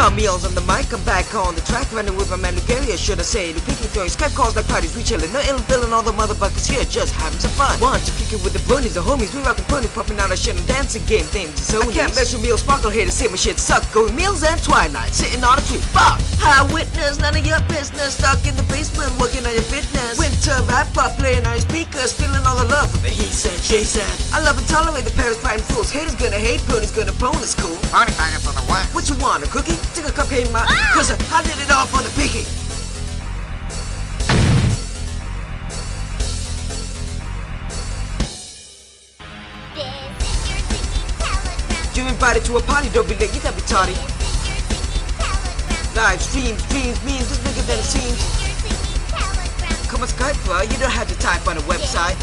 John Meals on the mic, I'm back on the track, running with my man Lucaria, should I say. The picking throwing Skype calls like parties, we chillin', no ill feeling, all the motherfuckers here, just having some fun. Want to kick it with the bunnies, the homies, we rockin' ponies, popping out our shit and dancing game, things so I can't measure Meals, sparkle here to see my shit suck, going Meals and Twilight, sitting on a tree, fuck! High witness, none of your business, stuck in the basement, working on your fitness. Winter rap pop, playing on your speakers, feeling all the love for the he said, she said. I love and tolerate the parents fighting fools, haters gonna hate, ponies gonna pwn, it's cool. Pony faggots on the what? What you want, a cookie? Take a cupcake in my cause I did it all for the piggy. You invited to a party, don't be late, you gotta be tardy. Live streams, memes, it's bigger than it seems. Come on Skype, bro, you don't have to type on a website.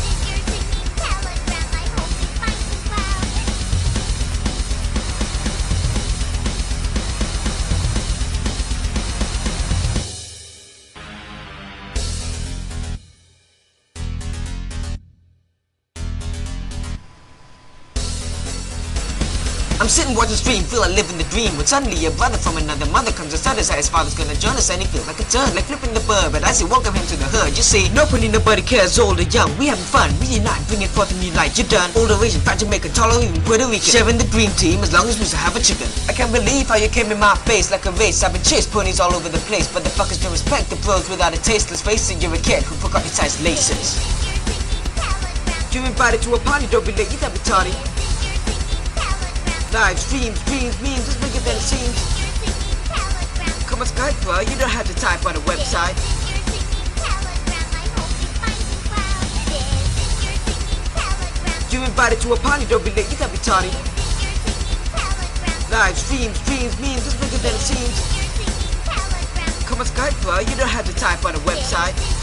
I'm sitting watching stream, feel I live in the dream. When suddenly a brother from another mother comes and says his father's gonna join us, and he feels like a turn, like flipping the bird. But as he welcome him to the hood, you see, nobody cares, old or young. We having fun, we unite, bringing forth a new light. You're done, all the Asian, fat Jamaican, tall or even Puerto Rican, sharing the dream team as long as we still have a chicken. I can't believe how you came in my face like a race. I've been chased ponies all over the place, but the fuckers don't respect the bros without a tasteless face. And you're a kid who forgot your size laces. You invited to a party, don't be late, you gotta be tardy. Live streams, memes, it's bigger than it seems. Come on Skype, bro, you don't have to type on a website. You invited to a party, don't be late, you gotta be tardy. Live streams, memes, it's bigger than it seems. Come on Skype, bro, you don't have to type on a website.